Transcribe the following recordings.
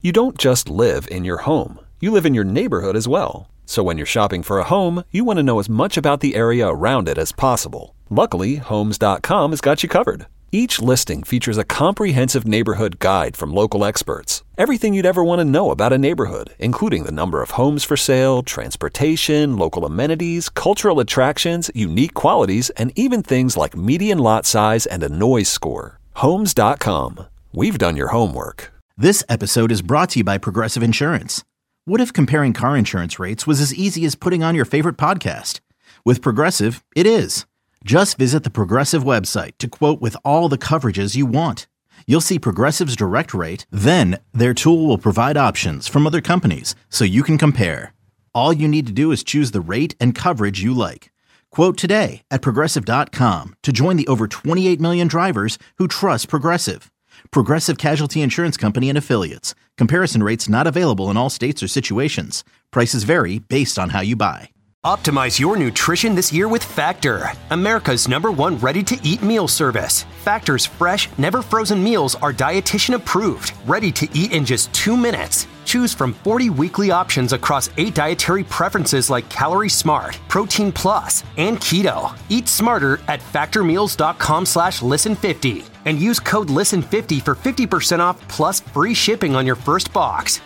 You don't just live in your home. You live in your neighborhood as well. So when you're shopping for a home, you want to know as much about the area around it as possible. Luckily, Homes.com has got you covered. Each listing features a comprehensive neighborhood guide from local experts. Everything you'd ever want to know about a neighborhood, including the number of homes for sale, transportation, local amenities, cultural attractions, unique qualities, and even things like median lot size and a noise score. Homes.com. We've done your homework. This episode is brought to you by Progressive Insurance. What if comparing car insurance rates was as easy as putting on your favorite podcast? With Progressive, it is. Just visit the Progressive website to quote with all the coverages you want. You'll see Progressive's direct rate, then their tool will provide options from other companies so you can compare. All you need to do is choose the rate and coverage you like. Quote today at Progressive.com to join the over 28 million drivers who trust Progressive. Progressive Casualty Insurance Company and Affiliates. Comparison rates not available in all states or situations. Prices vary based on how you buy. Optimize your nutrition this year with Factor, America's #1 ready-to-eat meal service. Factor's fresh, never-frozen meals are dietitian approved, ready to eat in just 2 minutes. Choose from 40 weekly options across 8 dietary preferences like Calorie Smart, Protein Plus, and Keto. Eat smarter at factormeals.com/listen50 and use code LISTEN50 for 50% off plus free shipping on your first box.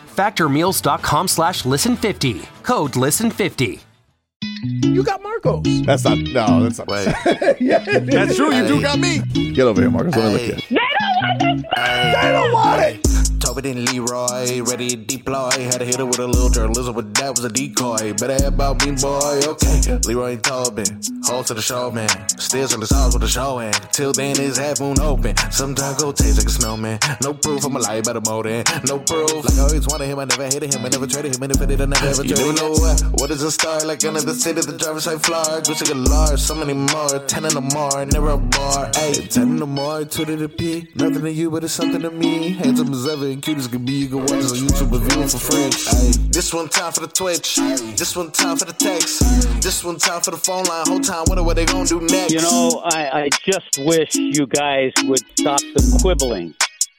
Factormeals.com/listen50. Code LISTEN50. You got Marcos. That's not. Wait. Yeah, that's true. You do got me. Get over here, Marcos. Let me look at you. They don't want it. Tobin and Leroy, ready to deploy. Had to hit it with a little journalism, but that was a decoy. Better have about me, boy. Okay, Leroy and Tobin, hold to the show, man. Still in the sauce with the show, and till then it's half moon open. Sometimes go taste like a snowman. No proof, I'm a lie about a motor. No proof. Like I always wanted him, I never hated him, I never traded him, and if I did, I never ever traded him. You never know what is a star like another city, the driver's side floor. Gucci got large, so many more. 10 in the more, never a bar. Ay, 10 in the more, 2 to the P. Nothing to you, but it's something to me. Handsome as ever and cute as can be. You can watch us on YouTube and view it for free. Ay, this one time for the Twitch. This one time for the text. This one time for the phone line. Whole time, wonder what they gonna do next. You know, I just wish you guys would stop the quibbling.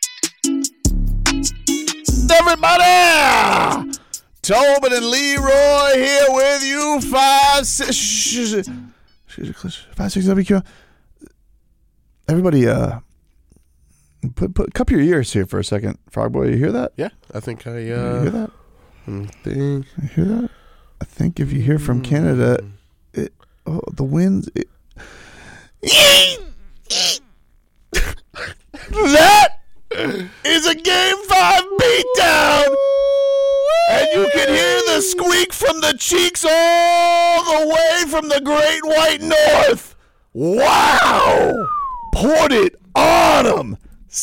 Everybody! Tobin and Leroy here with you. 5, 6 WQ. Everybody, cup your ears here for a second. Frog Boy, you hear that? Yeah, I think I You hear that? think. You hear that? I think if you hear from Canada, the winds. That is a Game 5 beatdown! And you can hear the squeak from the cheeks all the way from the Great White North. Wow! Poured it on them.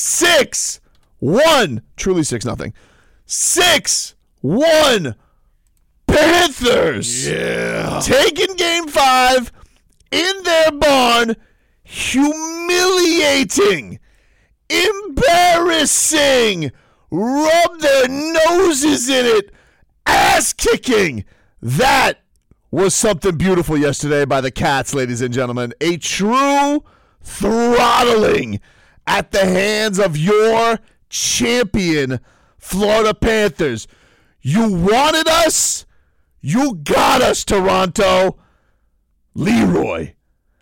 6-1. Truly 6-0. 6-1. Panthers. Yeah. Taking Game 5 in their barn. Humiliating. Embarrassing. Rub their noses in it. Ass kicking. That was something beautiful yesterday by the Cats, ladies and gentlemen. A true throttling at the hands of your champion, Florida Panthers. You wanted us. You got us, Toronto. Leroy.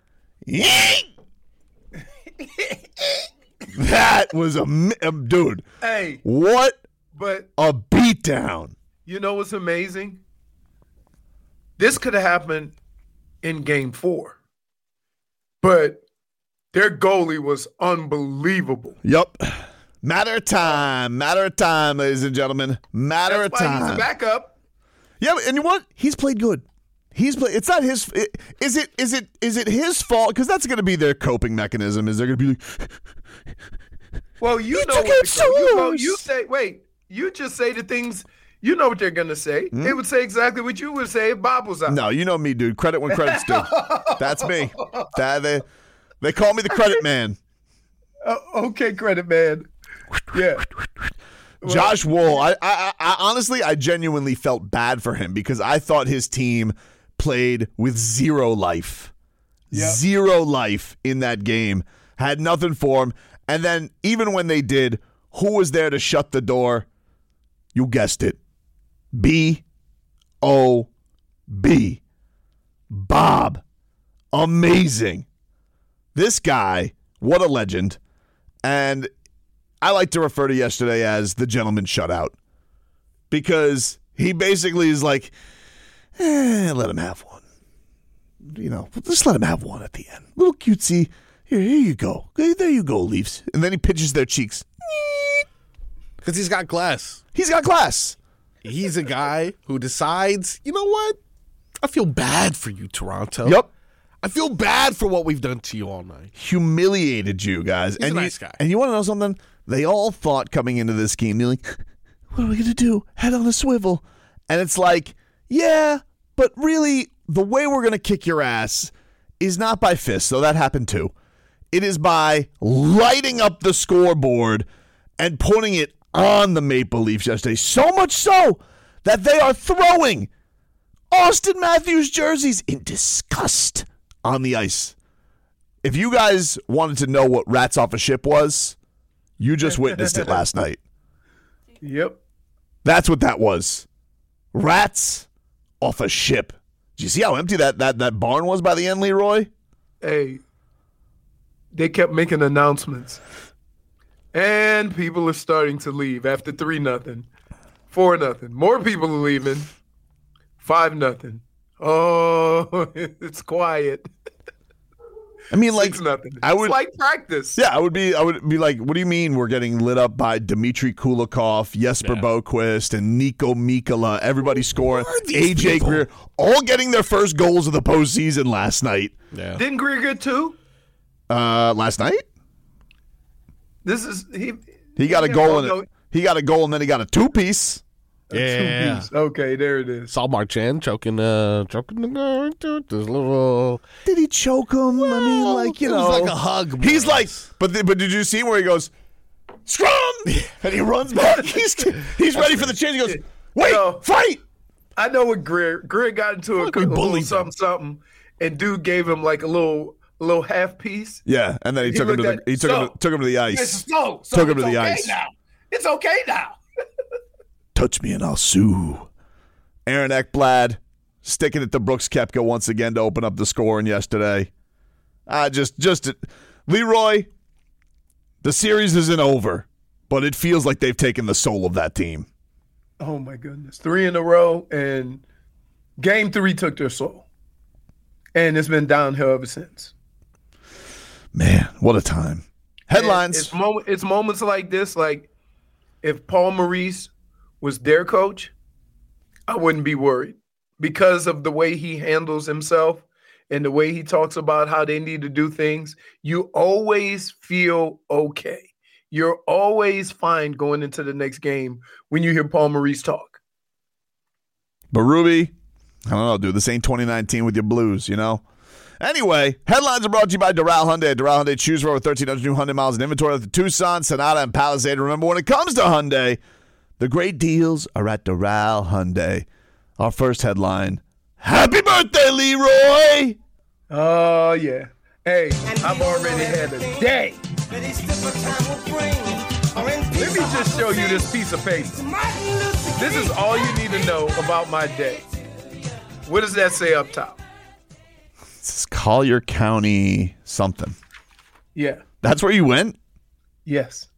That was a dude. Hey, what but a beatdown. you know what's amazing? This could have happened in Game 4, but their goalie was unbelievable. Yep. Matter of time, ladies and gentlemen. Matter of time. He's a backup. Yeah, and you know what? He's played good. It's not his. Is it his fault? Because that's going to be their coping mechanism. Is they're going to be like, well, you know what you say. Wait, you just say the things. You know what they're going to say. They would say exactly what you would say if Bob was out. No, you know me, dude. Credit when credit's due. That's me. They call me the credit man. Okay, credit man. Yeah. Josh Wool, I honestly, I genuinely felt bad for him because I thought his team played with zero life. Yep. Zero life in that game. Had nothing for him. And then even when they did, who was there to shut the door? You guessed it. B-O-B. Bob. Amazing. This guy, what a legend. And I like to refer to yesterday as the gentleman shutout. Because he basically is like, let him have one. Just let him have one at the end. Little cutesy. Here you go. There you go, Leafs. And then he pinches their cheeks. Because he's got class. He's got class. He's a guy who decides, you know what? I feel bad for you, Toronto. Yep. I feel bad for what we've done to you all night. Humiliated you guys. He's a nice guy. And you want to know something? They all thought coming into this game, they're like, what are we going to do? Head on a swivel. And it's like, yeah, but really, the way we're going to kick your ass is not by fists, though that happened too. It is by lighting up the scoreboard and putting it on the Maple Leafs yesterday. So much so that they are throwing Austin Matthews jerseys in disgust on the ice. If you guys wanted to know what Rats Off a Ship was, you just witnessed it last night. Yep. That's what that was. Rats off a ship. Did you see how empty that barn was by the end, Leroy? Hey, they kept making announcements. And people are starting to leave after 3-0, 4-0. More people are leaving. 5-0. Oh, it's quiet. I mean, like 6-0. it's like practice. Yeah, I would be like, what do you mean we're getting lit up by Dmitry Kulikov, Jesper Boquist, and Nico Mikkola? Everybody scoring. AJ Greer, all getting their first goals of the postseason last night. Yeah. Didn't Greer get 2? Last night? This is he got a goal he got a goal and then he got a 2-piece. Yeah. 2-piece. Okay, there it is. Saw Marchand choking the guy. There's a little. Did he choke him? Well, I mean, like, it was like a hug. He's like, but did you see where he goes, scrum, and he runs back? He's ready for the change. He goes, wait, fight. I know what Greer got into a little something, and dude gave him like a little half piece. Yeah, and then he took him to the ice. Took him to the ice. Now. It's okay now. Touch me and I'll sue. Aaron Ekblad sticking it to Brooks Koepka once again to open up the scoring yesterday. Leroy, the series isn't over, but it feels like they've taken the soul of that team. Oh, my goodness. 3 in a row, and Game 3 took their soul. And it's been downhill ever since. Man, what a time. Headlines. It's moments like this, like if Paul Maurice was their coach, I wouldn't be worried because of the way he handles himself and the way he talks about how they need to do things. You always feel okay. You're always fine going into the next game when you hear Paul Maurice talk. But Ruby, I don't know, dude. This ain't 2019 with your Blues, you know? Anyway, headlines are brought to you by Doral Hyundai. Doral Hyundai, choose for over 1,300 new Hyundai miles in inventory of the Tucson, Sonata, and Palisade. Remember, when it comes to Hyundai, the great deals are at Doral Hyundai. Our first headline, happy birthday, Leroy! Oh, yeah. Hey, I've already had a day. Let me just show you this piece of paper. This is all you need to know about my day. What does that say up top? This is Collier County something. Yeah. That's where you went? Yes.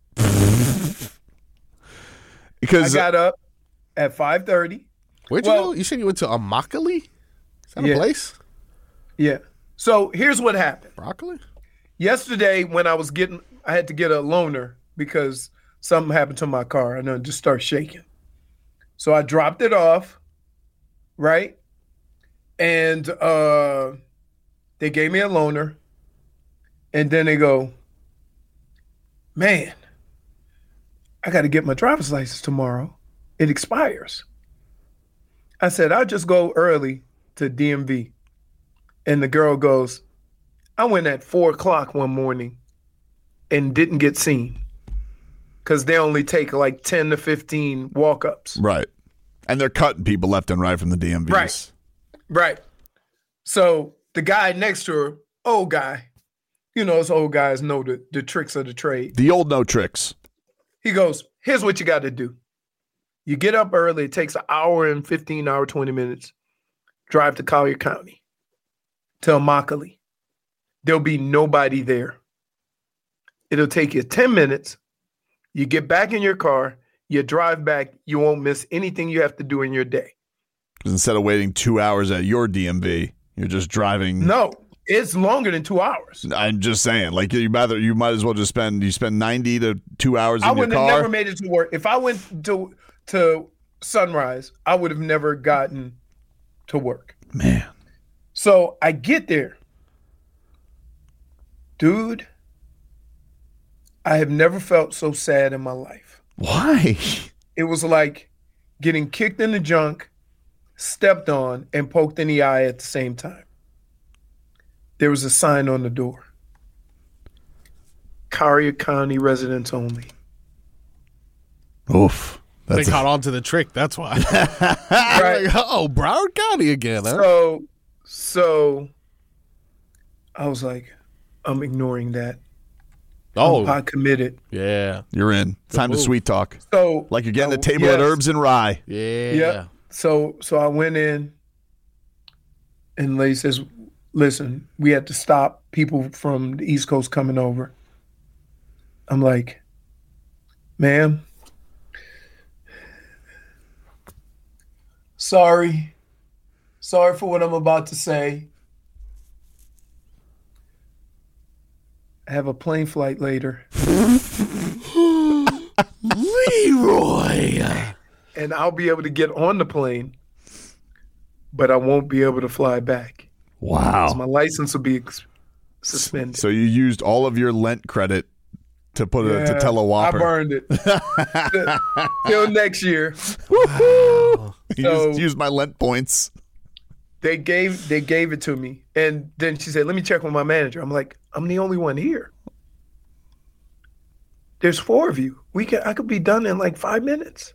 Because I got up at 5:30. Where'd you go? You said you went to Immokalee? Is that a place? Yeah. So here's what happened. Broccoli? Yesterday when I had to get a loaner because something happened to my car and it just started shaking. So I dropped it off, right? And they gave me a loaner. And then they go, man, I got to get my driver's license tomorrow. It expires. I said, I'll just go early to DMV. And the girl goes, I went at 4:00 one morning and didn't get seen because they only take like 10 to 15 walk-ups. Right. And they're cutting people left and right from the DMVs. Right. So the guy next to her, old guy, you know, us old guys know the tricks of the trade. The old no tricks. He goes, here's what you got to do. You get up early. It takes an hour and 20 minutes. Drive to Collier County, to Immokalee. There'll be nobody there. It'll take you 10 minutes. You get back in your car. You drive back. You won't miss anything you have to do in your day. Instead of waiting 2 hours at your DMV, you're just driving. No, it's longer than 2 hours. I'm just saying, like you might as well just spend 90 to 2 hours in your car. I would have never made it to work. If I went to Sunrise, I would have never gotten to work. Man. So I get there. Dude, I have never felt so sad in my life. Why? It was like getting kicked in the junk, stepped on, and poked in the eye at the same time. There was a sign on the door. Collier County residents only. Oof. They caught on to the trick. That's why. Right. Like, oh, Broward County again. Huh? So I was like, I'm ignoring that. Oh, I'm committed. Yeah. You're in. Time to sweet talk. So like you're getting the table at Herbs and Rye. Yeah. Yeah. So I went in, and the lady says, listen, we had to stop people from the East Coast coming over. I'm like, ma'am, sorry for what I'm about to say. I have a plane flight later. Leroy. And I'll be able to get on the plane, but I won't be able to fly back. Wow. My license will be suspended. So you used all of your Lent credit to to tell a whopper. I burned it. Till next year. Wow. Used my Lent points. They gave it to me. And then she said, let me check with my manager. I'm like, I'm the only one here. There's 4 of you. I could be done in like 5 minutes.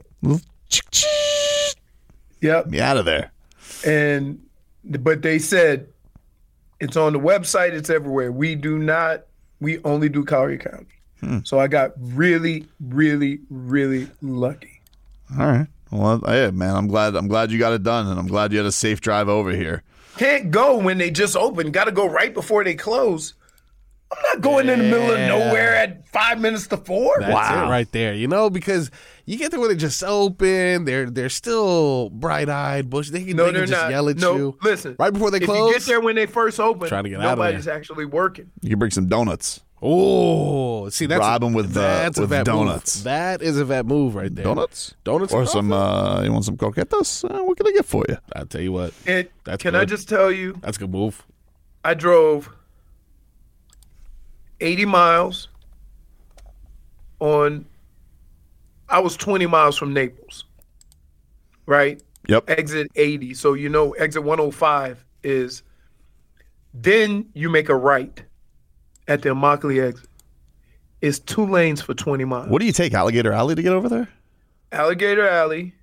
Yep. Be out of there. But they said it's on the website, it's everywhere. We only do Collier County. So I got really, really, really lucky. All right. Well, yeah, man, I'm glad you got it done, and I'm glad you had a safe drive over here. Can't go when they just open. Got to go right before they close. I'm not going in the middle of nowhere at 5 minutes to 4. That's it right there. Because you get there when they just open. They're still bright-eyed, bush. They can just not. yell at you. Listen. Right before they close. If you get there when they first open, try to get out of there. Nobody's actually working. You can bring some donuts. Oh, see, that's rob them with donuts. Move. That is a vet move right there. Donuts, or some. You want some croquetas? What can I get for you? I'll tell you what. Can I just tell you? That's a good move. I drove 80 miles I was 20 miles from Naples, right? Yep. Exit 80. So exit 105 is. Then you make a right. At the Immokalee exit. It's 2 lanes for 20 miles. What do you take, Alligator Alley to get over there? Alligator Alley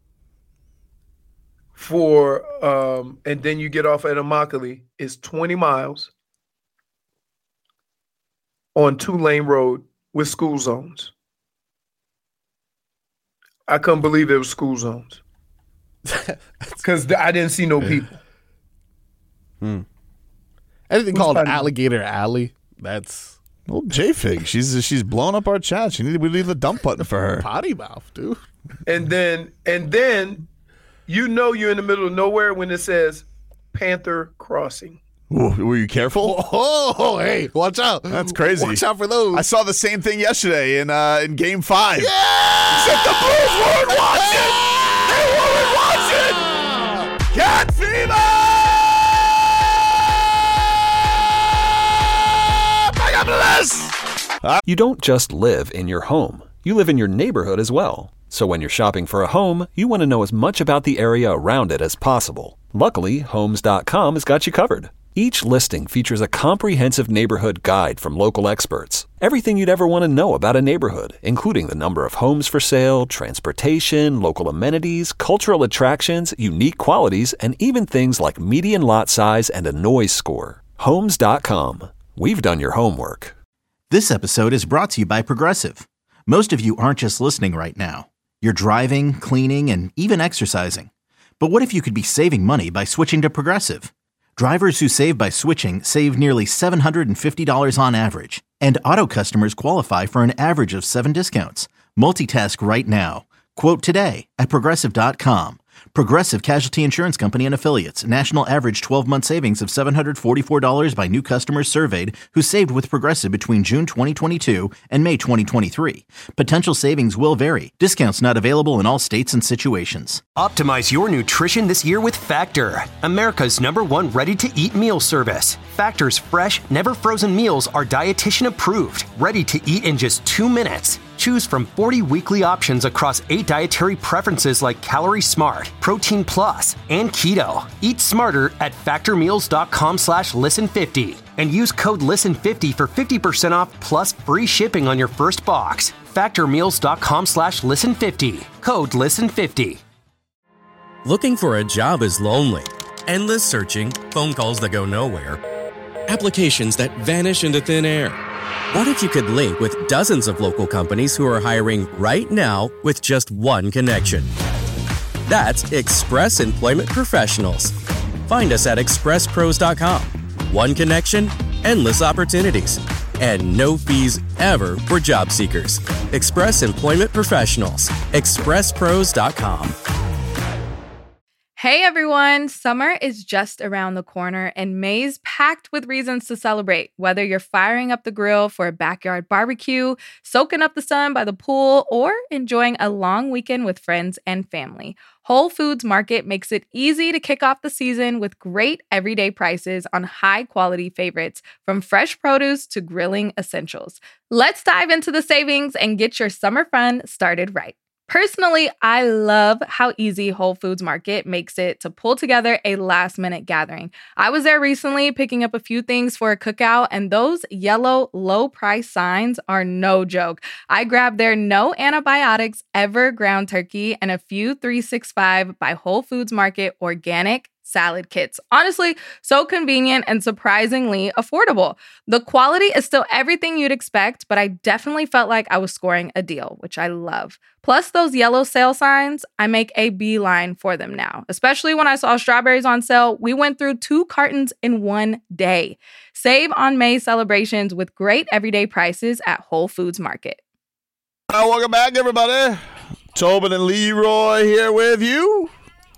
and then you get off at Immokalee. It's 20 miles on 2-lane road with school zones. I couldn't believe there was school zones. Because I didn't see no people. Anything called Alligator Alley, that's... Well, J-Fig, she's blowing up our chat. We need the dump button for her. Potty mouth, dude. And then you're in the middle of nowhere when it says Panther Crossing. Ooh, were you careful? Oh, hey, watch out. That's crazy. Watch out for those. I saw the same thing yesterday in Game 5. Yeah! Except the Blues weren't watching! They weren't watching! Cat fever! You don't just live in your home. You live in your neighborhood as well. So when you're shopping for a home, you want to know as much about the area around it as possible. Luckily, Homes.com has got you covered. Each listing features a comprehensive neighborhood guide from local experts. Everything you'd ever want to know about a neighborhood, including the number of homes for sale, transportation, local amenities, cultural attractions, unique qualities, and even things like median lot size and a noise score. Homes.com. We've done your homework. This episode is brought to you by Progressive. Most of you aren't just listening right now. You're driving, cleaning, and even exercising. But what if you could be saving money by switching to Progressive? Drivers who save by switching save nearly $750 on average, and auto customers qualify for an average of 7 discounts. Multitask right now. Quote today at Progressive.com. Progressive Casualty Insurance Company and Affiliates. National average 12-month savings of $744 by new customers surveyed who saved with Progressive between June 2022 and May 2023. Potential savings will vary. Discounts not available in all states and situations. Optimize your nutrition this year with Factor, America's #1 ready-to-eat meal service. Factor's fresh, never frozen meals are dietitian approved, ready to eat in just 2 minutes. Choose from 40 weekly options across 8 dietary preferences like Calorie Smart, Protein Plus, and Keto. Eat smarter at factormeals.com/listen50 and use code LISTEN50 for 50% off plus free shipping on your first box. Factormeals.com/listen50. Code LISTEN50. Looking for a job is lonely. Endless searching, phone calls that go nowhere, applications that vanish into thin air. What if you could link with dozens of local companies who are hiring right now with just one connection? That's Express Employment Professionals. Find us at expresspros.com. One connection, endless opportunities, and no fees ever for job seekers. Express Employment Professionals. expresspros.com. Hey everyone, summer is just around the corner and May's packed with reasons to celebrate. Whether you're firing up the grill for a backyard barbecue, soaking up the sun by the pool, or enjoying a long weekend with friends and family, Whole Foods Market makes it easy to kick off the season with great everyday prices on high-quality favorites, from fresh produce to grilling essentials. Let's dive into the savings and get your summer fun started right. Personally, I love how easy Whole Foods Market makes it to pull together a last-minute gathering. I was there recently picking up a few things for a cookout, and those yellow low-price signs are no joke. I grabbed their no antibiotics ever ground turkey and a few 365 by Whole Foods Market organic salad kits. Honestly, so convenient and surprisingly affordable. The quality is still everything you'd expect, but I definitely felt like I was scoring a deal, which I love. Plus those yellow sale signs, I make a beeline for them now. Especially when I saw strawberries on sale, we went through 2 cartons in one day. Save on May celebrations with great everyday prices at Whole Foods Market. Welcome back, everybody. Tobin and Leroy here with you.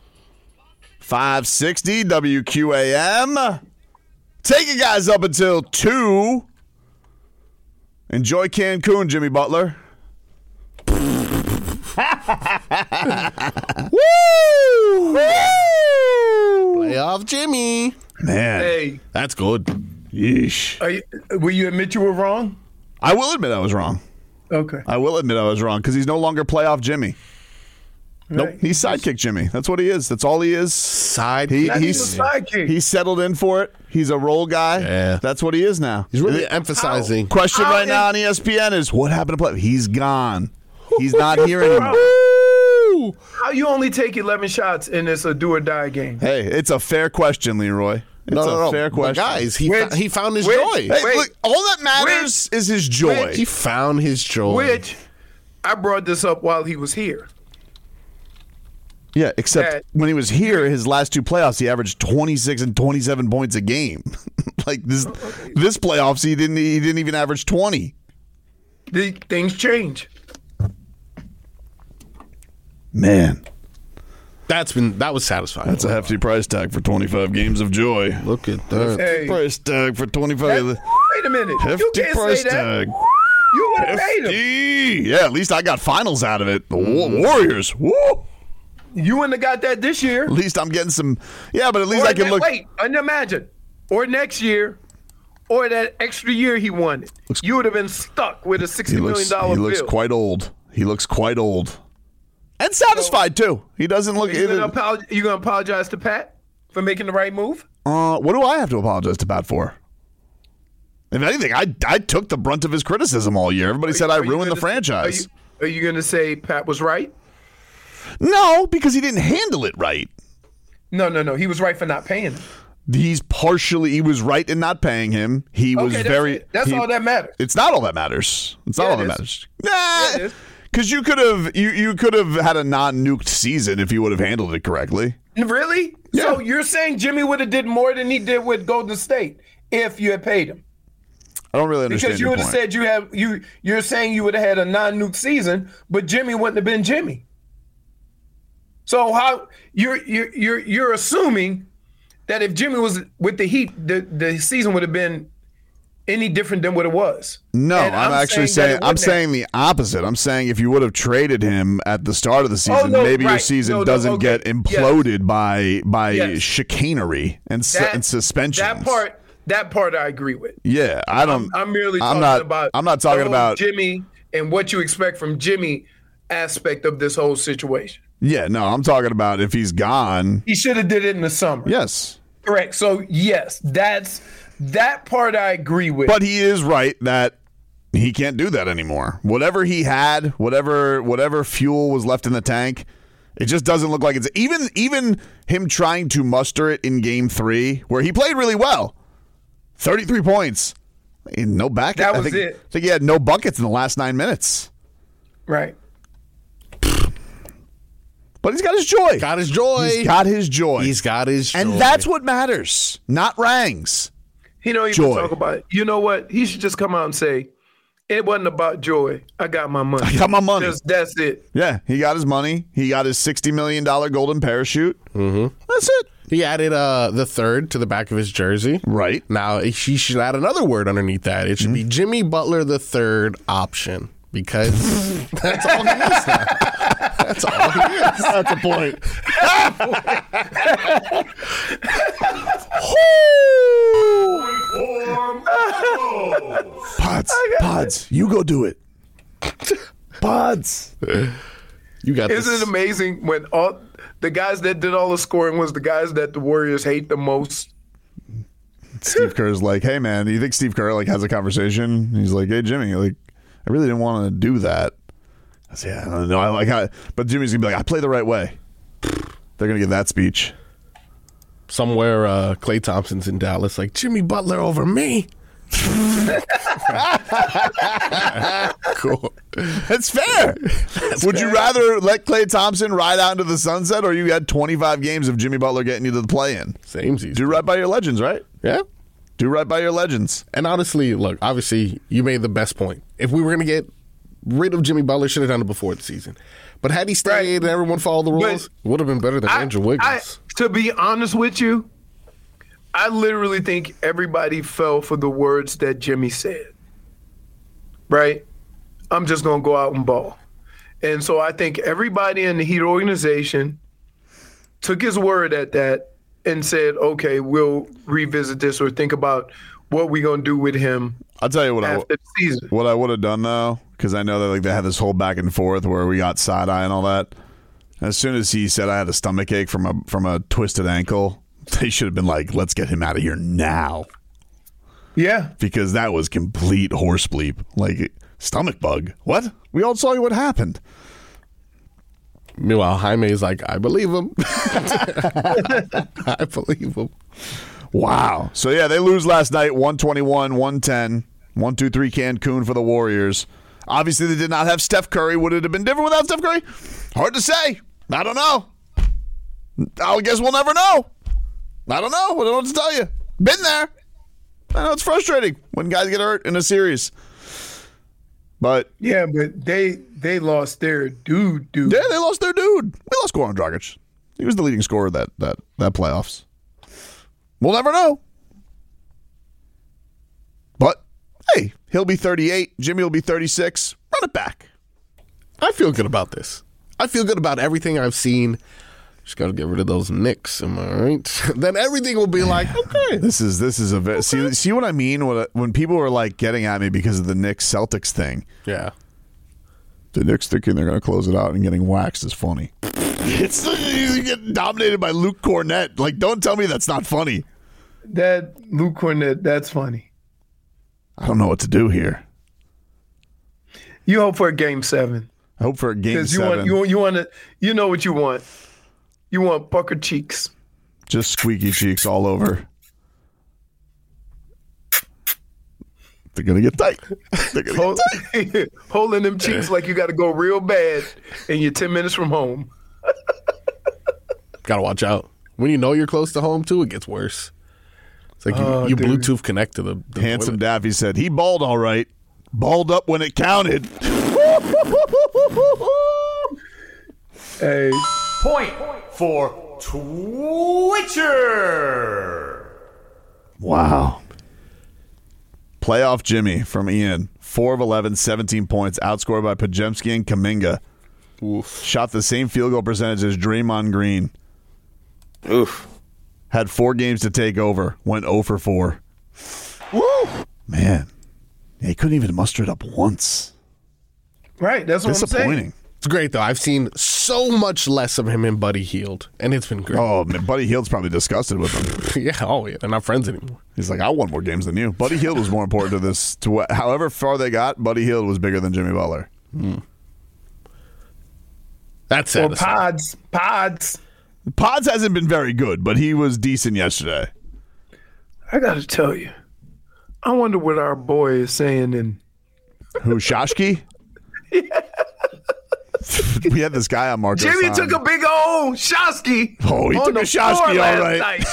560 WQAM. Take you guys up until 2. Enjoy Cancun, Jimmy Butler. Woo! Playoff Jimmy. Man, Hey, that's good. Yeesh. will you admit you were wrong? I will admit I was wrong. Okay. I will admit I was wrong because he's no longer playoff Jimmy. Nope, Right. he's sidekick Jimmy. That's what he is. That's all he is. He's He's a sidekick. He's settled in for it. He's a role guy. Yeah. That's what he is now. really emphasizing. Question How right now on is- ESPN is what happened to play? He's gone. He's not here anymore. Woo! How you only take 11 shots and it's a do or die game? Hey, it's a fair question, Leroy. It's a fair But question. guys, Which- he found his which- joy. Hey, Wait. look, all that matters is his joy. He found his joy. Which I brought this up while he was here. Yeah, except that- when he was here, his last 2 playoffs, he averaged 26 and 27 points a game. Like this playoffs, he didn't even average 20. Things change. Man, That was satisfying. that's a hefty price tag for 25 games of joy. Look at that. Hey, Price tag for 25. wait a minute. You Hefty can't price say that. tag. You would have paid him. Hefty. Yeah, at least I got finals out of it. The Warriors. Woo! You wouldn't have got that this year. At least I'm getting some. Yeah, but at least I can look. Wait, and imagine. Or next year, or that extra year he won it. You would have been stuck with a $60 million He looks bill. quite old. He looks quite old. And satisfied, too. He doesn't look. You going to apologize to Pat for making the right move? What do I have to apologize to Pat for? If anything, I took the brunt of his criticism all year. Everybody said I Are you ruined the gonna franchise. Are you going to say Pat was right? No, because he didn't handle it right. No. He was right for not paying him. He was right in not paying him. He was Okay, very. That's all that matters. It's not all that matters. It's not Yeah, all that it is. matters. Yeah, it is. Because you could have had a non-nuked season if you would have handled it correctly. Really? Yeah. So you're saying Jimmy would have did more than he did with Golden State if you had paid him? I don't really understand Because you your would have point. said you're saying you would have had a non-nuke season, but Jimmy wouldn't have been Jimmy. So how you're assuming that if Jimmy was with the Heat, the season would have been any different than what it was? No, And I'm actually saying the opposite. I'm saying if you would have traded him at the start of the season, maybe your season doesn't get imploded by chicanery and suspensions. That part I agree with. Yeah, I'm merely talking about. I'm not talking about Jimmy and what you expect from Jimmy aspect of this whole situation. Yeah, no, I'm talking about if he's gone. He should have did it in the summer. Yes, correct. So yes, that part I agree with. But he is right that he can't do that anymore. Whatever he had, whatever fuel was left in the tank, it just doesn't look like it's even him trying to muster it in Game 3, where he played really well. 33 points. No back. That was it. I think he had no buckets in the last 9 minutes. Right. But he's got his joy. Got his joy. He's got his joy. He's got his joy. And that's what matters, not rangs. He don't even talk about it. You know what? He should just come out and say, it wasn't about joy. I got my money. I got my money. That's it. Yeah, he got his money. He got his $60 million golden parachute. Mm-hmm. That's it. He added the third to the back of his jersey. Right. Now, he should add another word underneath that. It should be Jimmy Butler the third option, because that's all he is now. That's all he is. That's a point. Pods, you go do it. Pods. You got this. Isn't it amazing when all the guys that did all the scoring was the guys that the Warriors hate the most? Steve Kerr's like, hey man, do you think Steve Kerr has a conversation? He's like, hey Jimmy, I really didn't want to do that. I said, yeah, I don't know. But Jimmy's gonna be like, I play the right way. They're gonna get that speech. Somewhere Klay Thompson's in Dallas, like, Jimmy Butler over me. Cool. That's fair. Would you rather let Klay Thompson ride out into the sunset, or you had 25 games of Jimmy Butler getting you to the play-in? Samesies. Do right by your legends, right? Yeah. Do right by your legends. And honestly, look, obviously, you made the best point. If we were going to get rid of Jimmy Butler, should have done it before the season. But had he stayed and everyone followed the rules, it would have been better than Andrew Wiggins. To be honest with you, I literally think everybody fell for the words that Jimmy said. Right? I'm just going to go out and ball. And so I think everybody in the Heat organization took his word at that and said, okay, we'll revisit this or think about what we're going to do with him. I'll tell you after the season. What I would have done, though, because I know that they had this whole back and forth where we got side-eye and all that. As soon as he said I had a stomach ache from a twisted ankle, they should have been like, let's get him out of here now. Yeah. Because that was complete horse bleep. Like, stomach bug. What? We all saw what happened. Meanwhile, Jaime's like, I believe him. I believe him. Wow. So, yeah, they lose last night, 121-110. 1-2-3 Cancun for the Warriors. Obviously, they did not have Steph Curry. Would it have been different without Steph Curry? Hard to say. I don't know. I guess we'll never know. I don't know. I don't know what to tell you. Been there. I know it's frustrating when guys get hurt in a series. But yeah, but they lost their dude. Yeah, they lost their dude. We lost Goran Dragic. He was the leading scorer of that playoffs. We'll never know. But hey, he'll be 38. Jimmy will be 36. Run it back. I feel good about this. I feel good about everything I've seen. Just got to get rid of those Knicks, am I right? Then everything will be like, okay. This is a very, see what I mean? When people are like getting at me because of the Knicks Celtics thing. Yeah. The Knicks thinking they're going to close it out and getting waxed is funny. You get dominated by Luke Cornett. Like, don't tell me that's not funny. That Luke Cornett, that's funny. I don't know what to do here. You hope for a Game 7. I hope for a Game 7. You want to, you know what you want. You want pucker cheeks. Just squeaky cheeks all over. They're going to get tight. They're going to get tight. Holding them cheeks like you got to go real bad and you're 10 minutes from home. Got to watch out. When you know you're close to home, too, it gets worse. It's like you Bluetooth connect to the Handsome toilet. Daffy said, he balled all right. Balled up when it counted. Hey. Point for Twitcher. Wow. Playoff Jimmy from Ian. 4 of 11, 17 points. Outscored by Podziemski and Kuminga. Oof. Shot the same field goal percentage as Draymond Green. Oof. Had 4 games to take over. Went 0 for 4. Woo! Man. He couldn't even muster it up once. Right, that's what I'm saying. Disappointing. It's great, though. I've seen so much less of him and Buddy Hield, and it's been great. Oh, man, Buddy Hield's probably disgusted with him. Yeah, they're not friends anymore. He's like, I won more games than you. Buddy Hield was more important to this. However far they got, Buddy Hield was bigger than Jimmy Butler. That's Or sad. Pods. Pods hasn't been very good, but he was decent yesterday. I got to tell you, I wonder what our boy is saying in... Who, Shashki? We had this guy on Marco. Jimmy took a big old Shosky. Oh, he took a Shosky, all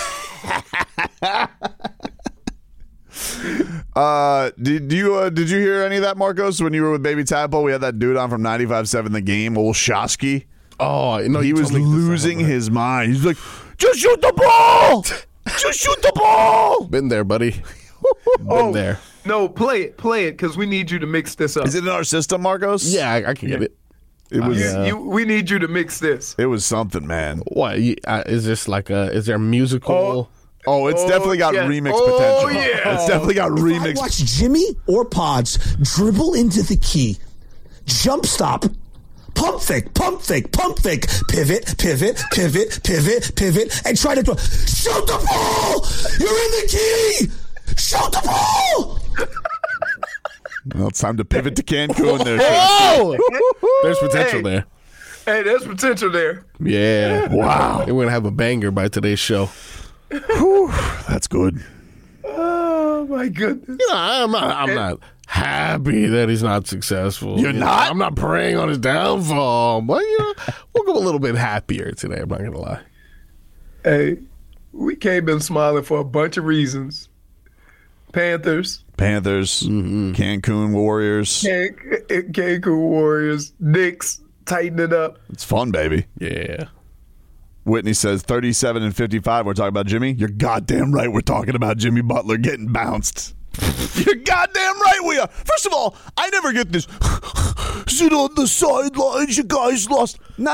right. Did you hear any of that, Marcos? When you were with Baby Tadpole, we had that dude on from 95.7 The Game, old Shosky. Oh, no, he was losing his mind. He's like, just shoot the ball! Just shoot the ball! Been there, buddy. Been there. No, play it, because we need you to mix this up. Is it in our system, Marcos? Yeah, I can get it. It was. We need you to mix this. It was something, man. What is this like is there a musical? Oh, it's definitely got remix potential. Yeah. It's definitely got remix. I watch Jimmy or Pods dribble into the key, jump stop, pump fake, pump fake, pump fake, pivot, pivot, pivot, pivot, pivot, and try to shoot the ball. You're in the key. Shoot the ball. Well, it's time to pivot to Cancun there. Oh! There's potential there. Hey, there's potential there. Yeah. Wow. We're going to have a banger by today's show. Whew, that's good. Oh, my goodness. You know, I'm not happy that he's not successful. You're not? I'm not praying on his downfall. But, we'll go a little bit happier today. I'm not going to lie. Hey, we came in smiling for a bunch of reasons. Panthers, Cancun Warriors. Cancun Warriors. Knicks, tighten it up. It's fun, baby. Yeah. Whitney says 37 and 55. We're talking about Jimmy. You're goddamn right. We're talking about Jimmy Butler getting bounced. You're goddamn right we are. First of all, I never get this. Sit on the sidelines. You guys lost. No.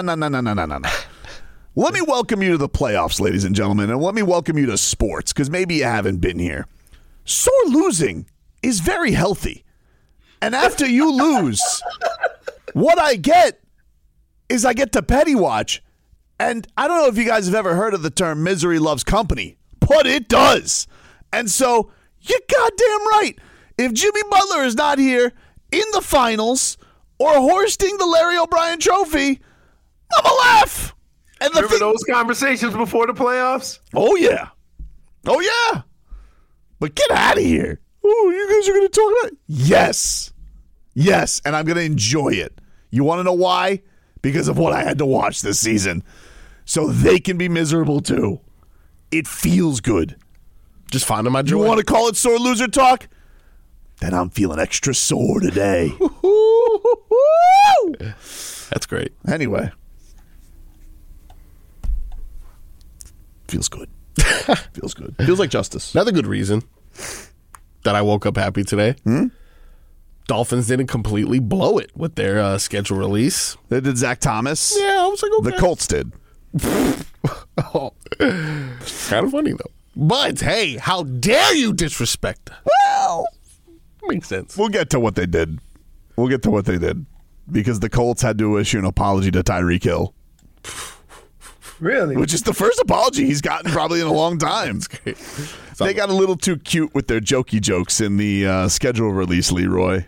Let me welcome you to the playoffs, ladies and gentlemen, and let me welcome you to sports, because maybe you haven't been here. Sore losing is very healthy. And after you lose, what I get is I get to petty watch. And I don't know if you guys have ever heard of the term misery loves company, but it does. And so you're goddamn right. If Jimmy Butler is not here in the finals or hoisting the Larry O'Brien trophy, I'm a laugh. And Remember those conversations before the playoffs? Oh, yeah. But get out of here. Oh, you guys are going to talk about it? Yes. And I'm going to enjoy it. You want to know why? Because of what I had to watch this season. So they can be miserable too. It feels good. Just finding my joy. You want to call it sore loser talk? Then I'm feeling extra sore today. That's great. Anyway. Feels good. Feels good. Feels like justice. Another good reason that I woke up happy today. Dolphins didn't completely blow it with their schedule release. They did Zach Thomas. Yeah, I was like, okay. The Colts did. Kind of funny, though. But, hey, how dare you disrespect? Well, makes sense. We'll get to what they did. Because the Colts had to issue an apology to Tyreek Hill. Really? Which is the first apology he's gotten probably in a long time. They got a little too cute with their jokey jokes in the schedule release, Leroy.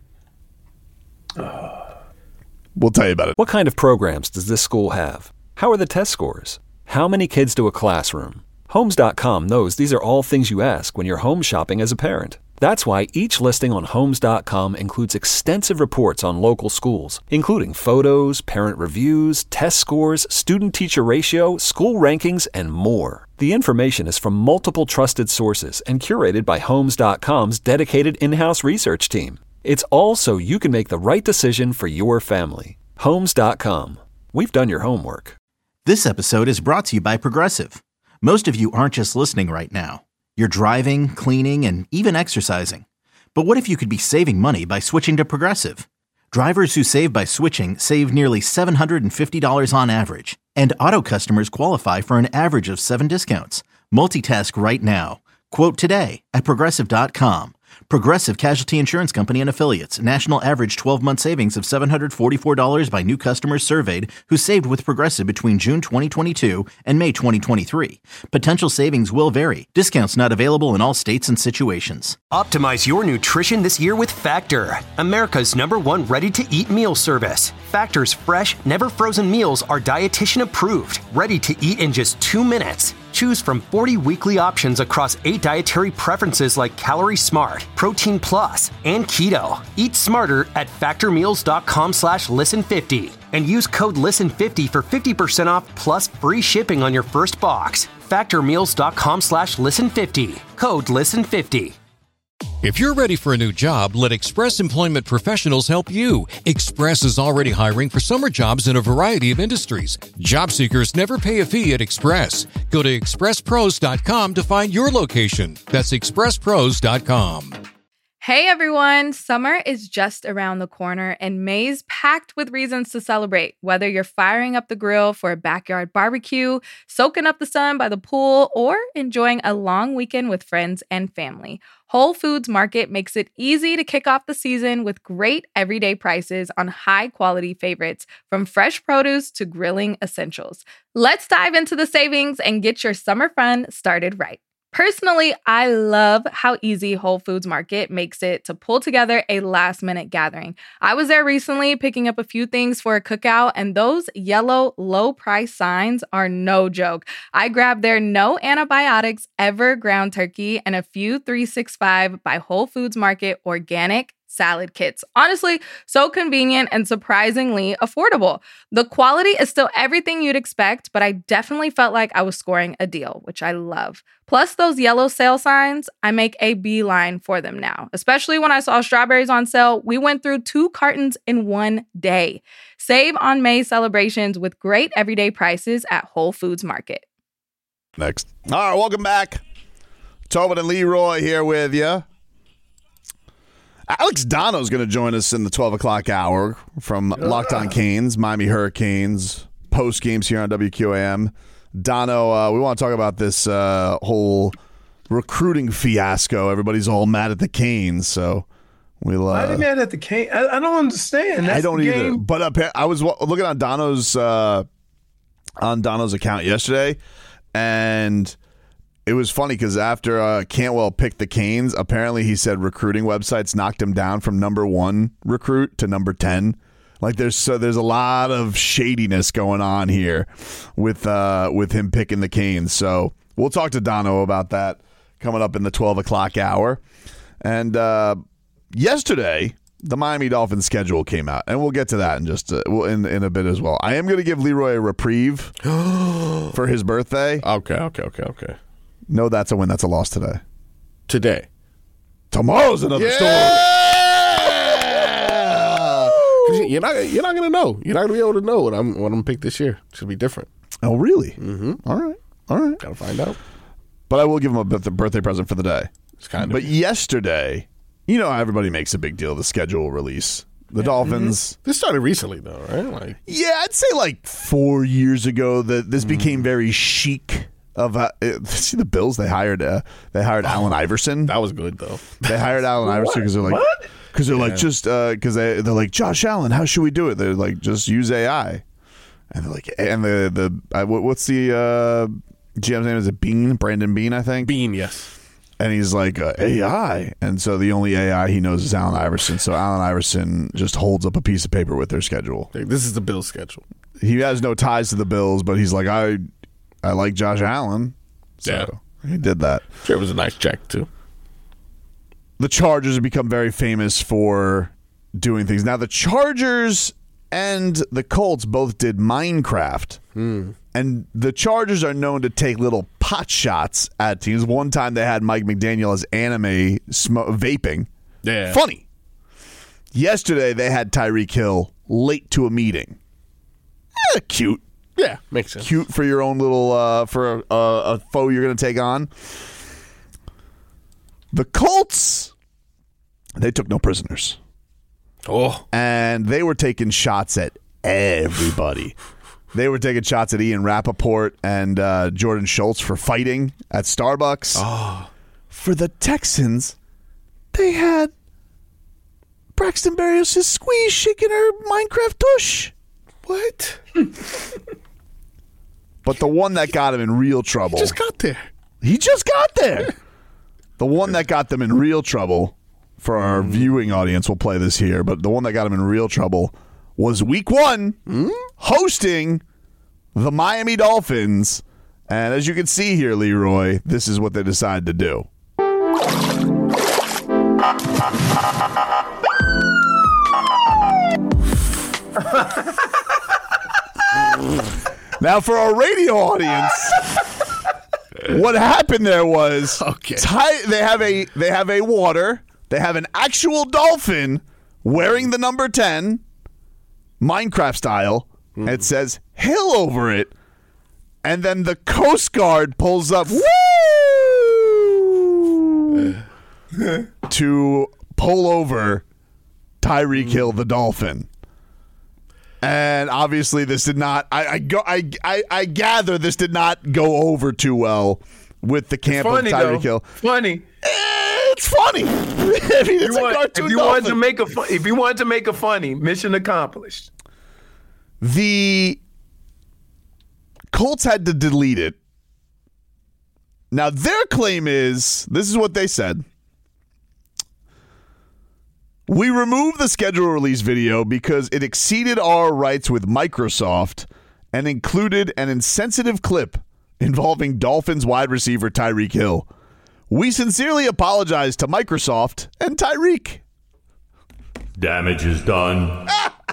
We'll tell you about it. What kind of programs does this school have? How are the test scores? How many kids to a classroom? Homes.com knows these are all things you ask when you're home shopping as a parent. That's why each listing on Homes.com includes extensive reports on local schools, including photos, parent reviews, test scores, student-teacher ratio, school rankings, and more. The information is from multiple trusted sources and curated by Homes.com's dedicated in-house research team. It's all so you can make the right decision for your family. Homes.com. We've done your homework. This episode is brought to you by Progressive. Most of you aren't just listening right now. You're driving, cleaning, and even exercising. But what if you could be saving money by switching to Progressive? Drivers who save by switching save nearly $750 on average. And auto customers qualify for an average of 7 discounts. Multitask right now. Quote today at Progressive.com. Progressive Casualty Insurance Company and Affiliates. National average 12-month savings of $744 by new customers surveyed who saved with Progressive between June 2022 and May 2023. Potential savings will vary. Discounts not available in all states and situations. Optimize your nutrition this year with Factor, America's #1 ready-to-eat meal service. Factor's fresh, never frozen meals are dietitian approved, ready to eat in just 2 minutes. Choose from 40 weekly options across 8 dietary preferences like Calorie Smart, Protein Plus, and Keto. Eat smarter at factormeals.com/listen50 and use code LISTEN50 for 50% off plus free shipping on your first box. Factormeals.com/listen50. Code LISTEN50. If you're ready for a new job, let Express Employment Professionals help you. Express is already hiring for summer jobs in a variety of industries. Job seekers never pay a fee at Express. Go to expresspros.com to find your location. That's expresspros.com. Hey everyone, summer is just around the corner and May's packed with reasons to celebrate. Whether you're firing up the grill for a backyard barbecue, soaking up the sun by the pool, or enjoying a long weekend with friends and family, Whole Foods Market makes it easy to kick off the season with great everyday prices on high-quality favorites, from fresh produce to grilling essentials. Let's dive into the savings and get your summer fun started right. Personally, I love how easy Whole Foods Market makes it to pull together a last-minute gathering. I was there recently picking up a few things for a cookout, and those yellow low-price signs are no joke. I grabbed their no antibiotics ever ground turkey and a few 365 by Whole Foods Market organic salad kits. Honestly, so convenient and surprisingly affordable. The quality is still everything you'd expect, but I definitely felt like I was scoring a deal, which I love. Plus those yellow sale signs, I make a beeline for them now. Especially when I saw strawberries on sale, we went through 2 cartons in 1 day. Save on May celebrations with great everyday prices at Whole Foods Market. Next. All right, welcome back. Tobin and Leroy here with you. Alex Dono's going to join us in the 12 o'clock hour from Locked On Canes, Miami Hurricanes, post games here on WQAM. Dono, we want to talk about this whole recruiting fiasco. Everybody's all mad at the Canes, so we'll. Why are they mad at the Canes? I don't understand. That's I don't either. game. But I was looking on Dono's account yesterday, and it was funny because after Cantwell picked the Canes, apparently he said recruiting websites knocked him down from number 1 recruit to number 10. Like there's a lot of shadiness going on here with him picking the Canes. So we'll talk to Dono about that coming up in the 12 o'clock hour. And yesterday, the Miami Dolphins schedule came out, and we'll get to that in just in a bit as well. I am going to give Leroy a reprieve for his birthday. Okay. No, that's a win. That's a loss today. Today. Tomorrow's another story. You're not going to know. You're not going to be able to know what I'm going to pick this year. It should be different. Oh, really? Mm-hmm. All right. Got to find out. But I will give him a birthday present for the day. It's kind of. But yesterday, you know how everybody makes a big deal of the schedule release. The Dolphins. This started recently, though, right? Yeah, I'd say like 4 years ago that this became very chic. See the Bills? They hired Allen Iverson. That was good though. They hired Allen Iverson because they're like, because they're like, Josh Allen, how should we do it? They're like, just use AI, and they're like, and what's the GM's name? Is it Bean? Brandon Bean, I think. Bean, yes. And he's like, AI, and so the only AI he knows is Allen Iverson. So Allen Iverson just holds up a piece of paper with their schedule. This is the Bills' schedule. He has no ties to the Bills, but he's like, I like Josh Allen, so he did that. Sure, it was a nice check too. the Chargers have become very famous for doing things. Now, the Chargers and the Colts both did Minecraft. And the Chargers are known to take little pot shots at teams. One time they had Mike McDaniel as anime vaping. Yeah. Funny. Yesterday they had Tyreek Hill late to a meeting. Cute. Yeah, makes sense. Cute for your own little, for a foe you're going to take on. The Colts, they took no prisoners. Oh. And they were taking shots at everybody. They were taking shots at Ian Rappaport and Jordan Schultz for fighting at Starbucks. Oh. For the Texans, they had Braxton Berrios' squeeze shaking her Minecraft tush. What? But the one that got him in real trouble. He just got there. He just got there. The one that got them in real trouble, for our viewing audience, we'll play this here, but the one that got him in real trouble was week 1, hosting the Miami Dolphins. And as you can see here, Leroy, this is what they decided to do. Now, for our radio audience, what happened there was they have a water. They have an actual dolphin wearing the number 10, Minecraft style, and it says Hill over it. And then the Coast Guard pulls up to pull over Tyreek Hill, the dolphin. And obviously, this did not. I gather this did not go over too well with the camp of Tyreek Hill. Funny. It's funny. I mean, it's a cartoon if you wanted to make a funny, mission accomplished. The Colts had to delete it. Now, their claim is, this is what they said. We removed the schedule release video because it exceeded our rights with Microsoft and included an insensitive clip involving Dolphins wide receiver Tyreek Hill. We sincerely apologize to Microsoft and Tyreek. Damage is done.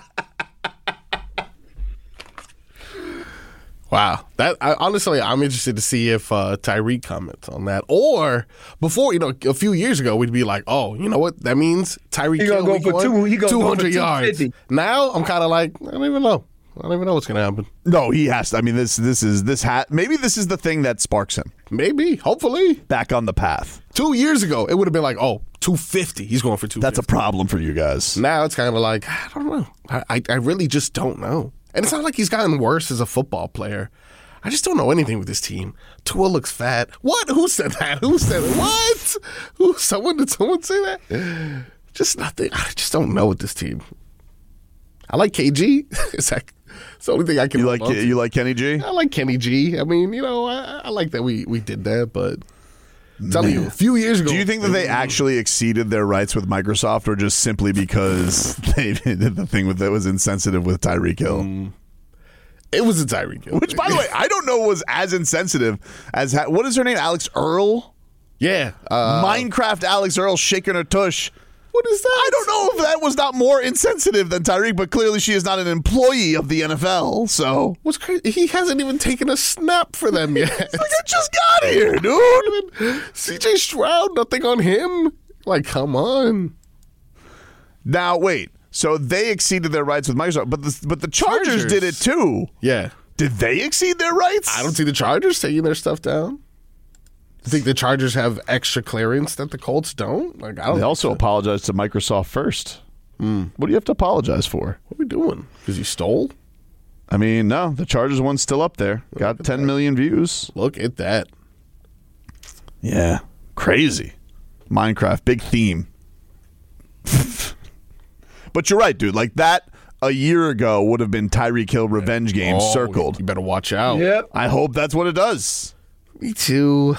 Wow. Honestly, I'm interested to see if Tyreek comments on that. Or before, a few years ago, we'd be like, oh, you know what? That means Tyreek Hill go for 200 yards. Now I'm kind of like, I don't even know. I don't even know what's going to happen. No, he has to. I mean, maybe this is the thing that sparks him. Maybe, hopefully. Back on the path. 2 years ago, it would have been like, 250. He's going for 250. That's a problem for you guys. Now it's kind of like, I don't know. I really just don't know. And it's not like he's gotten worse as a football player. I just don't know anything with this team. Tua looks fat. What? Who said that? Who said it? What? Did someone say that? Just nothing. I just don't know with this team. I like KG. It's the only thing I can. You like Kenny G? I like Kenny G. I mean, I like that we did that, but I'm telling you, a few years ago. Do you think that they actually exceeded their rights with Microsoft, or just simply because they did the thing with that was insensitive with Tyreek Hill? It was a Tyreek Hill. Which, by the way, I don't know was as insensitive as what is her name? Alex Earl? Yeah. Minecraft Alex Earl shaking her tush. What is that? I don't know if that was not more insensitive than Tyreek, but clearly she is not an employee of the NFL, so. What's crazy? He hasn't even taken a snap for them yet. It's like, I just got here, dude. CJ Stroud, nothing on him. Like, come on. Now, wait. So they exceeded their rights with Microsoft, but the Chargers did it too. Yeah. Did they exceed their rights? I don't see the Chargers taking their stuff down. I think the Chargers have extra clearance that the Colts don't. Like, I don't. They also apologized to Microsoft first. What do you have to apologize for? What are we doing? Because you stole? I mean, no. The Chargers one's still up there. Got 10 million views. Look at that. Yeah. Crazy. Minecraft, big theme. But you're right, dude. Like that a year ago would have been Tyreek Hill revenge game circled. You better watch out. Yep. I hope that's what it does. Me too.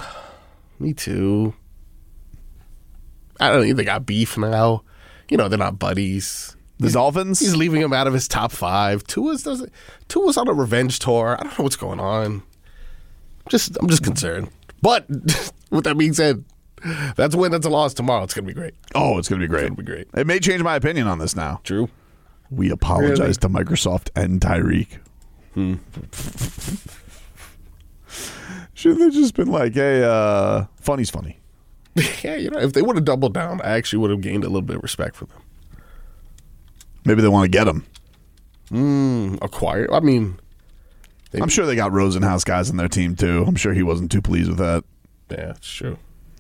I don't think they got beef now. They're not buddies. The Dolphins? He's leaving him out of his top 5. Tua's on a revenge tour. I don't know what's going on. I'm just concerned. But with that being said, That's a win, that's a loss. Tomorrow it's going to be great. Oh, it's going to be great. It's going to be great. It may change my opinion on this now. True. We apologize to Microsoft and Tyreek. Shouldn't they just been like, hey, funny's funny? Yeah, if they would have doubled down, I actually would have gained a little bit of respect for them. Maybe they want to get him. Acquire. I mean, I'm sure they got Rosenhaus guys on their team too. I'm sure he wasn't too pleased with that. Yeah, it's true.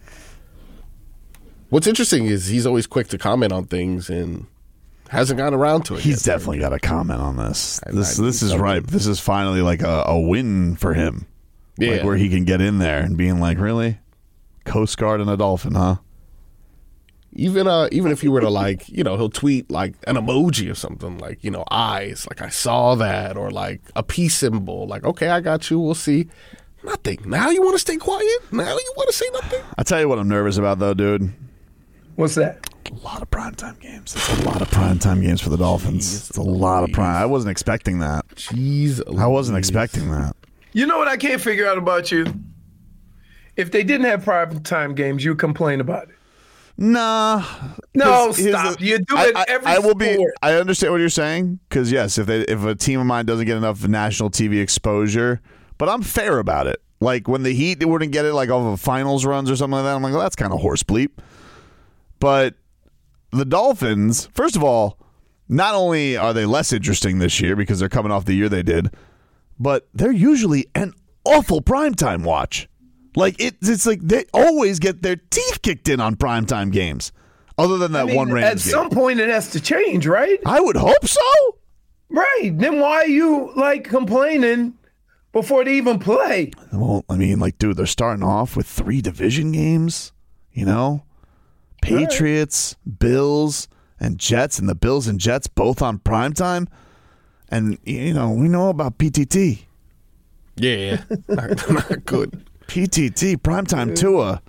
What's interesting is he's always quick to comment on things and hasn't gotten around to it. He's definitely got to comment on this. This is ripe. This is finally like a win for him. Yeah. Like where he can get in there and being like, really? Coast Guard and a Dolphin, huh? Even if you were to like, he'll tweet like an emoji or something like, eyes, like I saw that, or like a peace symbol, like, okay, I got you, we'll see. Nothing. Now you want to stay quiet? Now you want to say nothing? I'll tell you what I'm nervous about though, dude. What's that? A lot of primetime games. It's a lot of primetime games for the Dolphins. It's a lot of prime. I wasn't expecting that. Jeez. I wasn't expecting that. You know what I can't figure out about you? If they didn't have primetime games, you complain about it. Nah. No, stop. You do it every sport. I understand what you're saying, because yes, if a team of mine doesn't get enough national TV exposure, but I'm fair about it. Like when the Heat wouldn't get it like off of finals runs or something like that, I'm like, well, that's kind of horse bleep. But the Dolphins, first of all, not only are they less interesting this year because they're coming off the year they did, but they're usually an awful primetime watch. Like it's like they always get their teeth kicked in on primetime games, other than that one Rams game. At some point, it has to change, right? I would hope so. Right. Then why are you like complaining before they even play? Well, I mean, like, dude, they're starting off with 3 division games. Patriots, Bills, and Jets, and the Bills and Jets both on primetime. And we know about PTT. Yeah, not good. PTT, primetime Tua.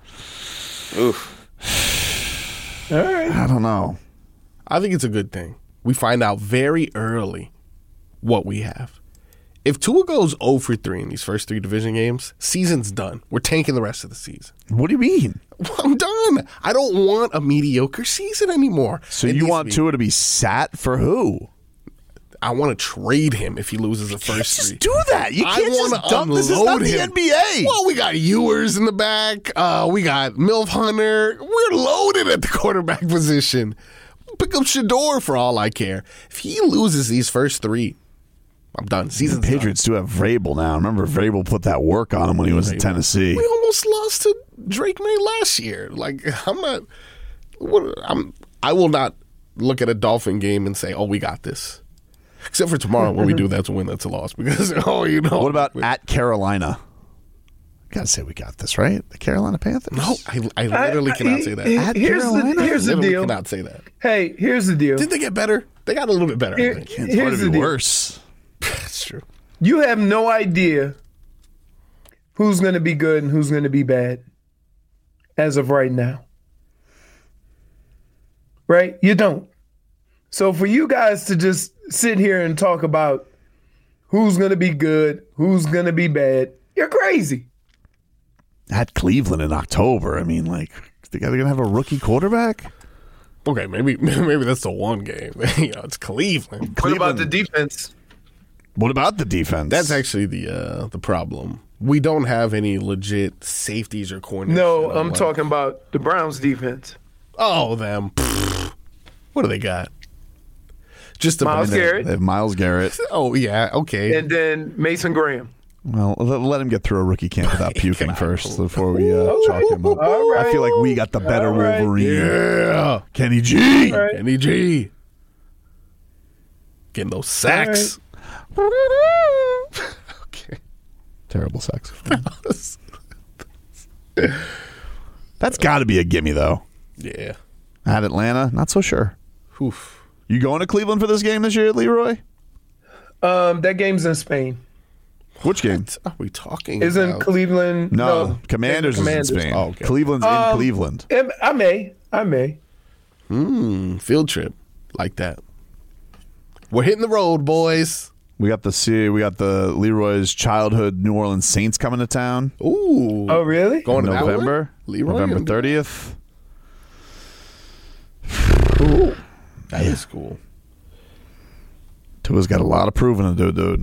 Oof. All right. I don't know. I think it's a good thing. We find out very early what we have. If Tua goes 0 for 3 in these first 3 division games, season's done. We're tanking the rest of the season. What do you mean? I'm done. I don't want a mediocre season anymore. So you want Tua to be sat for who? I want to trade him if he loses the first 3. Just do that. You can't just dump. This is not the NBA. Well, we got Ewers in the back. We got Milf Hunter. We're loaded at the quarterback position. Pick up Shador for all I care. If he loses these first 3, I'm done. The Patriots do have Vrabel now. Remember, Vrabel put that work on him when he was in Tennessee. We almost lost to Drake May last year. Like, I will not look at a Dolphin game and say, oh, we got this. Except for tomorrow when we do that's a win, that's a loss. Because, What about at Carolina? Gotta say we got this, right? The Carolina Panthers? No, I literally cannot say that. At Carolina? Here's the deal. I cannot say that. Hey, here's the deal. Did they get better? They got a little bit better, I think. It's hard to be worse. That's true. You have no idea who's going to be good and who's going to be bad as of right now. Right? You don't. So for you guys to just sit here and talk about who's going to be good, who's going to be bad, you're crazy. At Cleveland in October, I mean, like, they're going to have a rookie quarterback? Okay, maybe that's the one game. It's Cleveland. What about the defense? What about the defense? That's actually the problem. We don't have any legit safeties or corners. No, I'm talking about the Browns defense. Oh, them. What do they got? Just Myles Garrett. They have Myles Garrett. Oh, yeah, okay. And then Mason Graham. Well, let him get through a rookie camp without puking first before we chalk him up. Right. I feel like we got the better Wolverine. Yeah. Kenny G. Right. Kenny G. Getting those sacks. Okay. Terrible sacks. That's got to be a gimme, though. Yeah. At Atlanta, not so sure. Oof. You going to Cleveland for this game this year, Leroy? That game's in Spain. Which game? What are we talking Isn't about? Cleveland? No, Commanders is in Spain. Oh, okay. Cleveland's in Cleveland. I may. Field trip like that. We're hitting the road, boys. We got the Leroy's childhood New Orleans Saints coming to town. Ooh. Oh, really? Going to November. Leroy November 30th. Cool. That is cool. Tua's got a lot of proving to do, dude.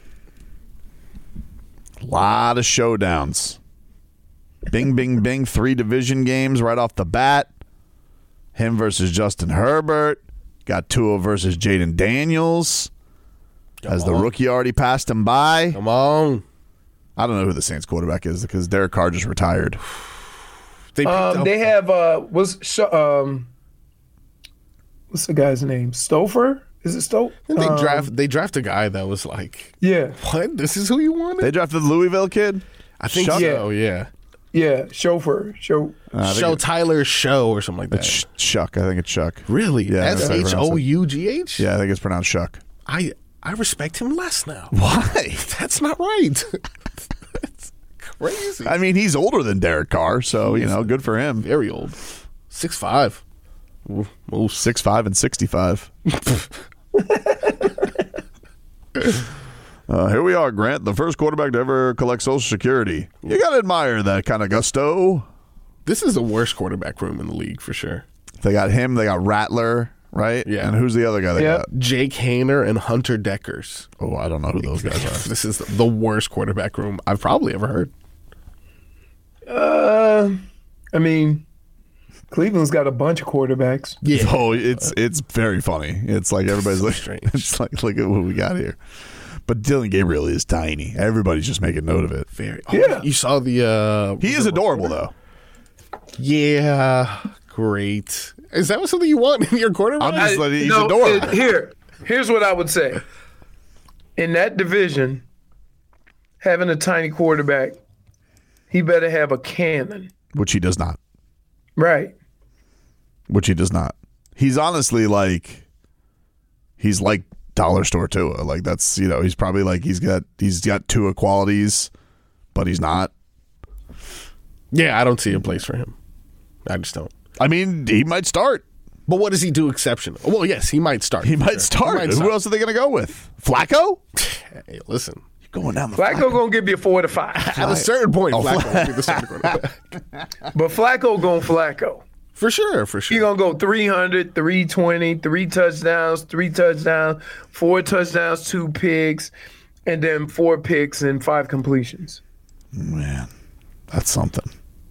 A lot of showdowns. Bing, bing, bing. 3 division games right off the bat. Him versus Justin Herbert. Got Tua versus Jaden Daniels. As the rookie already passed him by. Come on. I don't know who the Saints quarterback is because Derek Carr just retired. They have what's the guy's name? Stouffer? Is it Stouffer? They draft a guy that was like, yeah, what? This is who you wanted? They drafted the Louisville kid. I think so. Yeah. Yeah, Chauffeur. Tyler Show or something like that. It's Shuck. I think it's Shuck. Really? Yeah. SHOUGH? Yeah, I think it's pronounced Shuck. I respect him less now. Why? That's not right. That's crazy. I mean, he's older than Derek Carr, so, good for him. Very old. 6'5". 6'5" and 65. Here we are, Grant, the first quarterback to ever collect Social Security. You got to admire that kind of gusto. This is the worst quarterback room in the league for sure. They got him. They got Rattler, right? Yeah. And who's the other guy they got? Jake Haener and Hunter Deckers. Oh, I don't know who those guys are. This is the worst quarterback room I've probably ever heard. I mean, Cleveland's got a bunch of quarterbacks. Yeah. Oh, it's very funny. It's like everybody's like, strange. It's like, look at what we got here. But Dylan Gabriel is tiny. Everybody's just making note of it. Yeah. You saw the... he is adorable, though. Yeah. Great. Is that something you want in your quarterback? I'm just like, he's adorable. Here's what I would say. In that division, having a tiny quarterback, he better have a cannon. Which he does not. Right. Which he does not. He's honestly like... He's like dollar store Tua. Like that's, he's probably like he's got Tua qualities, but he's not. Yeah, I don't see a place for him. I just don't. I mean, he might start. But what does he do exceptional? Well, yes, he might start. He might start. Who else are they going to go with? Flacco? Hey, listen. You're going down the Flacco going to give you 4 to 5. At a certain point, Flacco will be the starting quarterback. But Flacco going Flacco. For sure. He's going to go 300, 320, 3 touchdowns, 4 touchdowns, 2 picks, and then 4 picks and 5 completions. Man, that's something.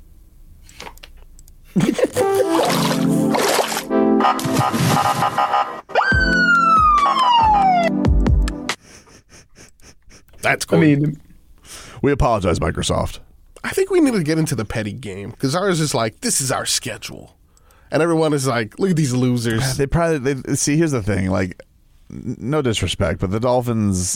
That's cool. I mean, we apologize, Microsoft. I think we need to get into the petty game because ours is like, this is our schedule. And everyone is like, look at these losers. See, here's the thing. Like, no disrespect, but the Dolphins'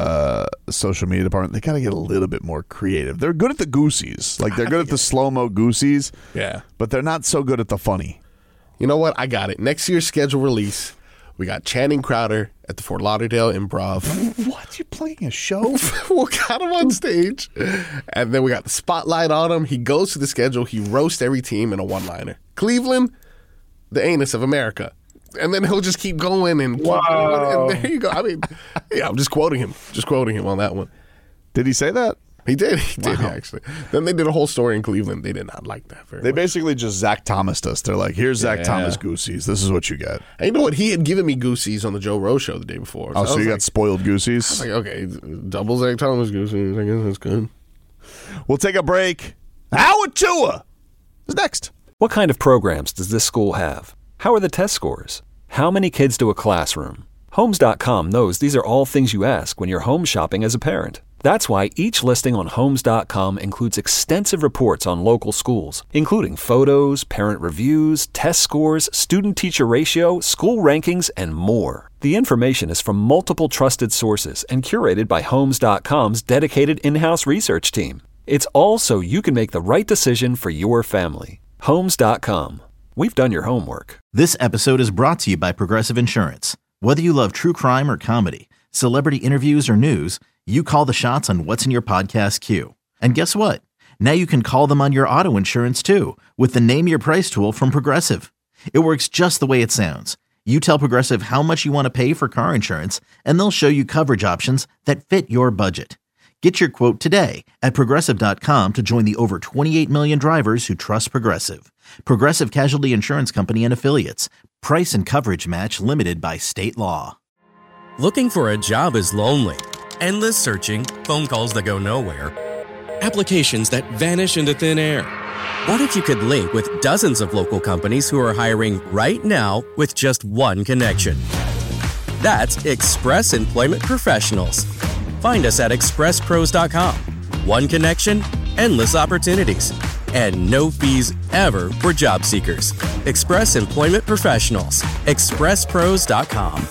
social media department, they got to get a little bit more creative. They're good at the goosies. Like, they're good at the slow-mo goosies. Yeah. But they're not so good at the funny. You know what? I got it. Next year's schedule release, we got Channing Crowder at the Fort Lauderdale Improv. What? You playing a show? We got him on stage. And then we got the spotlight on him. He goes to the schedule. He roasts every team in a one-liner. Cleveland, the anus of America. And then he'll just keep going and keep going. And there you go. I mean, yeah, I'm just quoting him on that one. Did he say that? He did. He did, actually. Then they did a whole story in Cleveland. They did not like that very much. They basically just Zach Thomas'd us. They're like, here's Zach Thomas Goosies. This is what you get. And you know what? He had given me Goosies on the Joe Rowe show the day before. So you got spoiled Goosies? I was like, okay, double Zach Thomas Goosies. I guess that's good. We'll take a break. Howard Tua is next. What kind of programs does this school have? How are the test scores? How many kids to a classroom? Homes.com knows these are all things you ask when you're home shopping as a parent. That's why each listing on Homes.com includes extensive reports on local schools, including photos, parent reviews, test scores, student-teacher ratio, school rankings, and more. The information is from multiple trusted sources and curated by Homes.com's dedicated in-house research team. It's all so you can make the right decision for your family. Homes.com. We've done your homework. This episode is brought to you by Progressive Insurance. Whether you love true crime or comedy, celebrity interviews or news, you call the shots on what's in your podcast queue. And guess what? Now you can call them on your auto insurance too with the Name Your Price tool from Progressive. It works just the way it sounds. You tell Progressive how much you want to pay for car insurance, and they'll show you coverage options that fit your budget. Get your quote today at Progressive.com to join the over 28 million drivers who trust Progressive. Progressive Casualty Insurance Company and Affiliates. Price and coverage match limited by state law. Looking for a job is lonely. Endless searching, phone calls that go nowhere, applications that vanish into thin air. What if you could link with dozens of local companies who are hiring right now with just one connection? That's Express Employment Professionals. Find us at expresspros.com. One connection, endless opportunities, and no fees ever for job seekers. Express Employment Professionals. expresspros.com.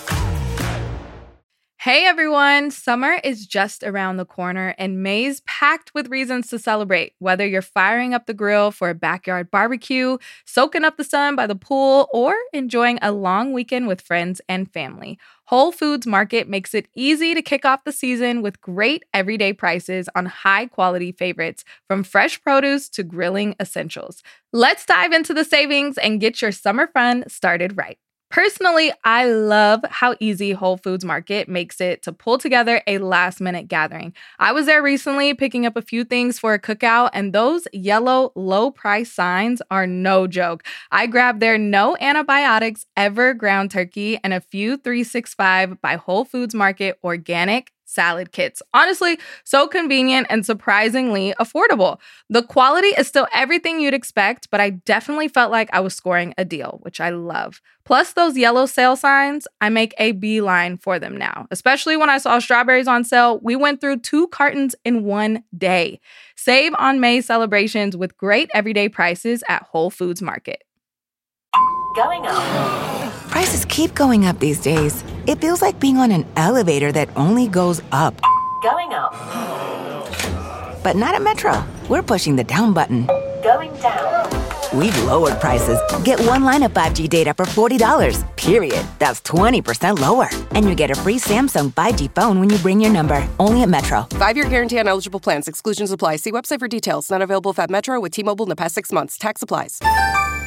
Hey everyone, summer is just around the corner and May's packed with reasons to celebrate. Whether you're firing up the grill for a backyard barbecue, soaking up the sun by the pool, or enjoying a long weekend with friends and family, Whole Foods Market makes it easy to kick off the season with great everyday prices on high-quality favorites, from fresh produce to grilling essentials. Let's dive into the savings and get your summer fun started right. Personally, I love how easy Whole Foods Market makes it to pull together a last-minute gathering. I was there recently picking up a few things for a cookout, and those yellow low-price signs are no joke. I grabbed their no antibiotics ever ground turkey and a few 365 by Whole Foods Market organic salad kits. Honestly, so convenient and surprisingly affordable. The quality is still everything you'd expect, but I definitely felt like I was scoring a deal, which I love. Plus those yellow sale signs, I make a beeline for them now. Especially when I saw strawberries on sale, we went through 2 cartons in one day. Save on May celebrations with great everyday prices at Whole Foods Market. Going up. Prices keep going up these days. It feels like being on an elevator that only goes up. Going up. But not at Metro. We're pushing the down button. Going down. We've lowered prices. Get one line of 5G data for $40, period. That's 20% lower. And you get a free Samsung 5G phone when you bring your number. Only at Metro. 5-year guarantee on eligible plans. Exclusions apply. See website for details. Not available at Metro with T-Mobile in the past 6 months. Tax applies.